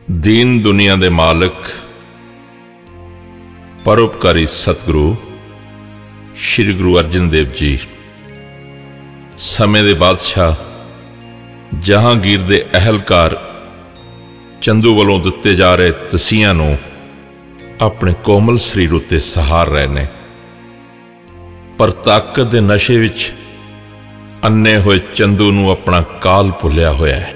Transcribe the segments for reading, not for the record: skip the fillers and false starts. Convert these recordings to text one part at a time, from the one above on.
दीन दुनिया दे मालिक परोपकारी सतगुरु श्री गुरु अर्जन देव जी समय दे बादशाह जहांगीर दे अहलकार चंदू वालों दिते जा रहे तसीयां नूं अपने कोमल शरीर उत्ते सहार रहे ने, पर ताकत दे नशे विच अन्ने होए चंदू नूं अपना काल भुलिया होया है।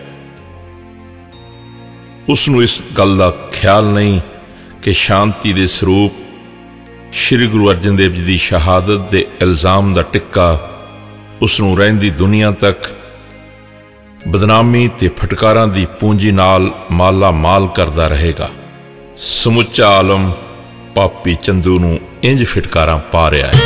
उसनूं इस गल दा ख्याल नहीं कि शांति दे स्वरूप श्री गुरु अर्जन देव जी की शहादत के इल्जाम का टिक्का उसनूं रहिंदी दुनिया तक बदनामी ते फटकारां दी पूंजी नाल माला माल करदा रहेगा। समुचा आलम पापी चंदू नूं इंज फिटकारां पा रहा है।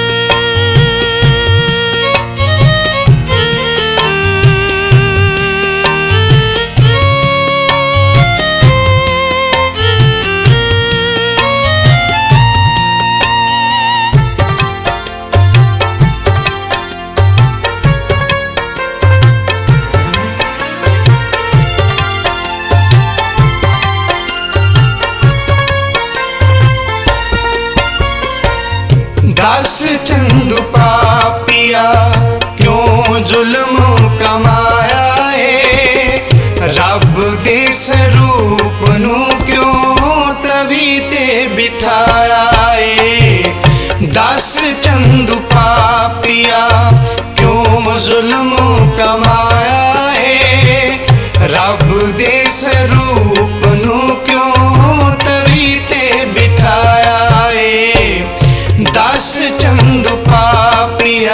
दस चंदू पापिया क्यों जुल्म कमाया है, रब दे स्वरूप नूं क्यों तवी ते बिठाया है। दस चंदू पापिया क्यों जुल्म कमाया है, रब दे स्वरूप नूं क्यों तवी ते बिठाया है। दस चंदू पापिया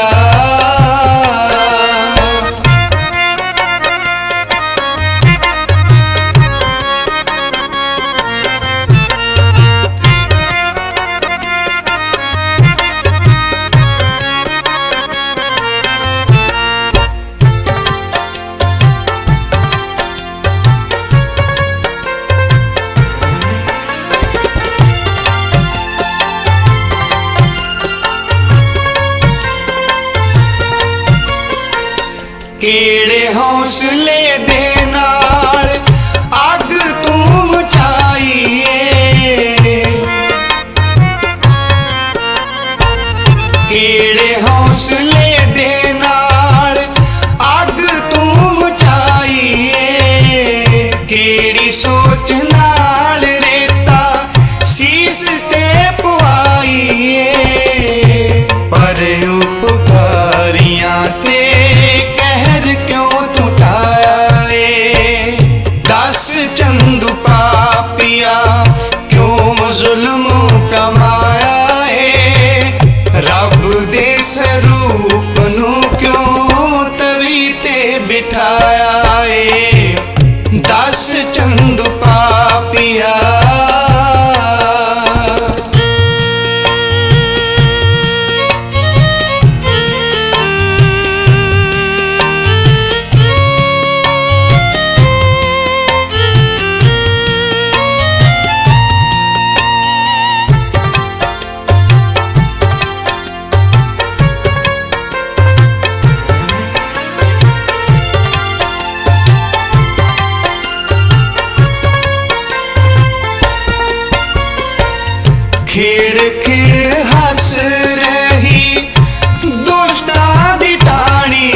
केड़े हौसले दे नाल अग तू मचाई है, केड़े हौसले दे नाल अग तू मचाई है। केड़ी सोच नाल रेता शीस ते पवाई है, पर उपकारियां ते क्यों टुटाया है। दस चंदू पापिया क्यों जुल्म कमाया है, रब दे स्वरूप नूं क्यों तवी ते बिठाया है। दस चंदू पापिया खेड़ खेड़ हस रही दुष्टां दी टाणी,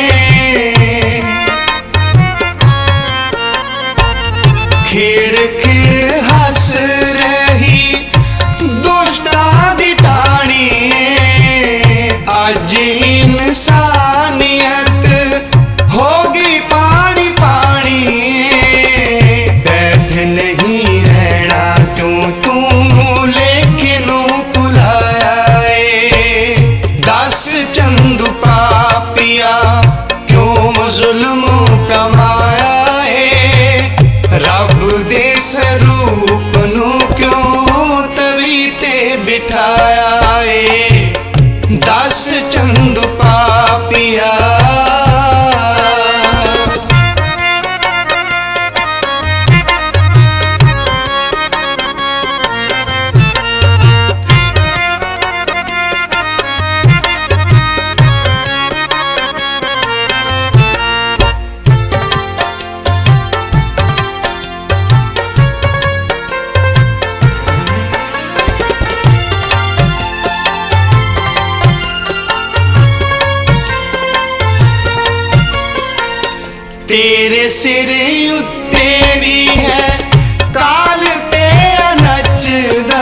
खेड़ खेड़ हस रही दुष्टां दी टाणी। अज इंसानियत होगी पानी पानी, बैठ नहीं रहना क्यों तू चंदू पापिया क्यों जुल्म कमाया है, रब दे तेरे सिर उत्ते भी है काल पिया नचदा,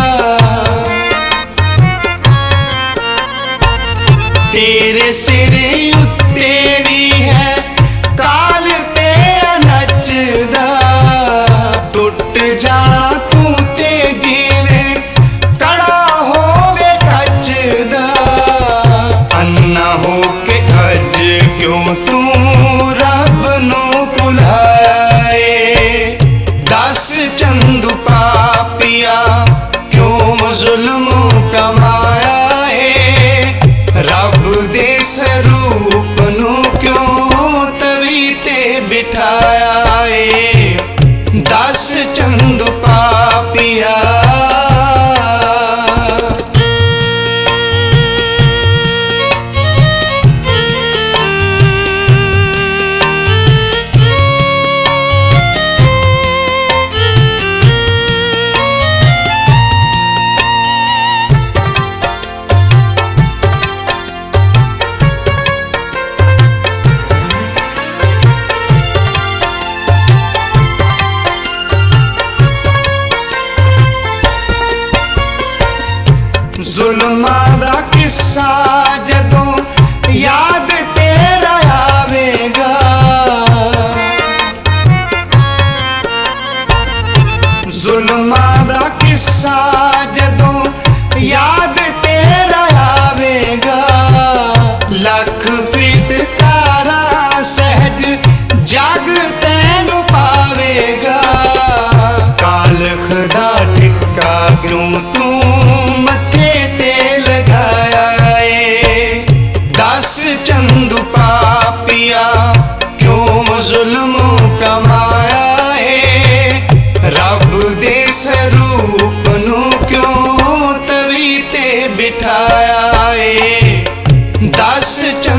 तेरे सिर उत्ते भी है काल पिया नचदा। टुट जाना तू ते जिवें कड़ा होवे कचदा, अन्ना हो के अज क्यों तू रब नू भुलाए। दस चंदू पापिया क्यों जुल्म कमाया है, रब दे स्वरूप नू क्यों तवी ते बिठाया है। दस चंदू पापिया जुल्मां दा किस्सा जदों याद तेरा आवेगा, जुल्मां दा किस्सा जदों याद तेरा आवेगा। लख फिटकारा सहज जग तैनू पावेगा, काल खदा टिक्का क्यों तू मथे ते लगाया है। दस चंदू पापिया क्यों जुल्म कमाया है, रब दे स्वरूप नू क्यों तवी ते बिठाया है। दस